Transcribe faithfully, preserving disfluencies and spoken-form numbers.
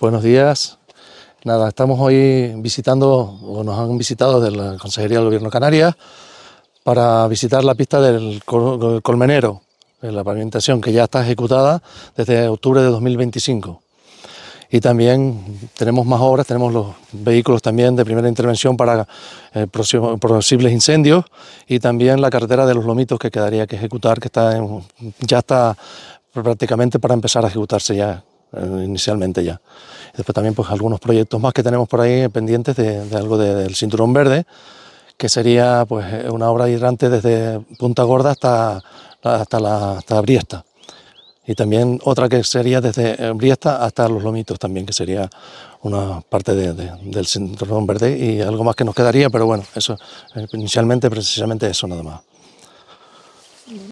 Buenos días. Nada, estamos hoy visitando, o nos han visitado de la Consejería del Gobierno de Canarias, para visitar la pista del Colmenero, la pavimentación que ya está ejecutada desde octubre de dos mil veinticinco. Y también tenemos más obras, tenemos los vehículos también de primera intervención para eh, posibles incendios, y también la carretera de los Lomitos que quedaría que ejecutar, que está en, ya está prácticamente para empezar a ejecutarse ya, eh, inicialmente ya. Y después también pues algunos proyectos más que tenemos por ahí pendientes de, de algo de, del Cinturón Verde, que sería pues una obra hidrante desde Punta Gorda hasta, hasta, la, hasta Briesta. Y también otra que sería desde Briesta hasta Los Lomitos también, que sería una parte de, de, del Cinturón Verde, y algo más que nos quedaría, pero bueno, eso inicialmente precisamente eso nada más.